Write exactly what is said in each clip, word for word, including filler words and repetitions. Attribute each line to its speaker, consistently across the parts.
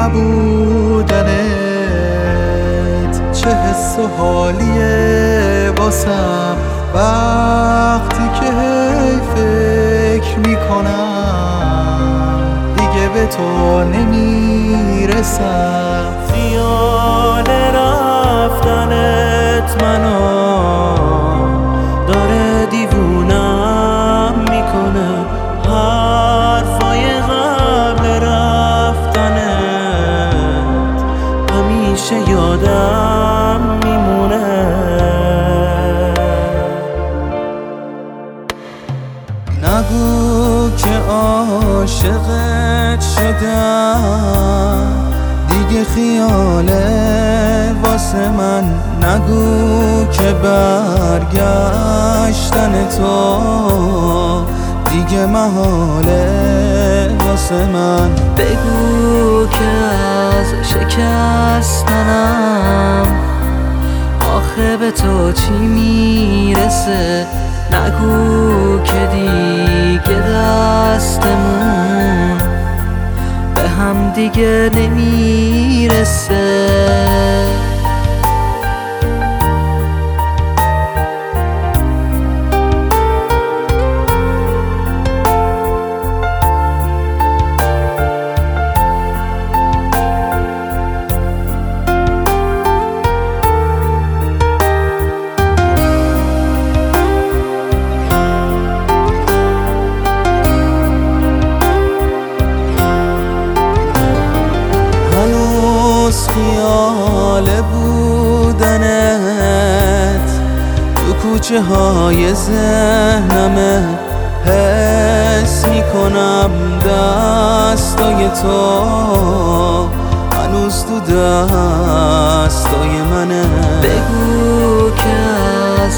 Speaker 1: نبودنت چه حس و حالیه واسم وقتی که هی فکر میکنم دیگه به تو نمیرسم.
Speaker 2: خیال رفتنت منو داره دیوونم میکنه، حرفای قبل رفتنت همیشه یادم میمونه.
Speaker 1: نگو که عاشقت شدم دیگه خیاله واسه من، نگو که برگشتن تو دیگه محاله واسه من.
Speaker 3: بگو که از شکستنم آخه به تو چی میرسه، نگو که دیگه دستمون به هم دیگه نمیرسه.
Speaker 1: خیال بودنت تو کوچه های ذهنمه، حس میکنم دستای تو هنوز تو دستای منه.
Speaker 3: بگو که از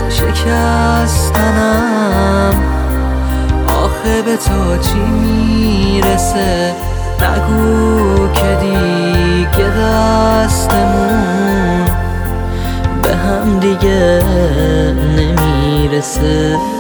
Speaker 3: شکستنم آخه به تو چی میرسه، نگو که دیگه دستمون به هم دیگه نمیرسه.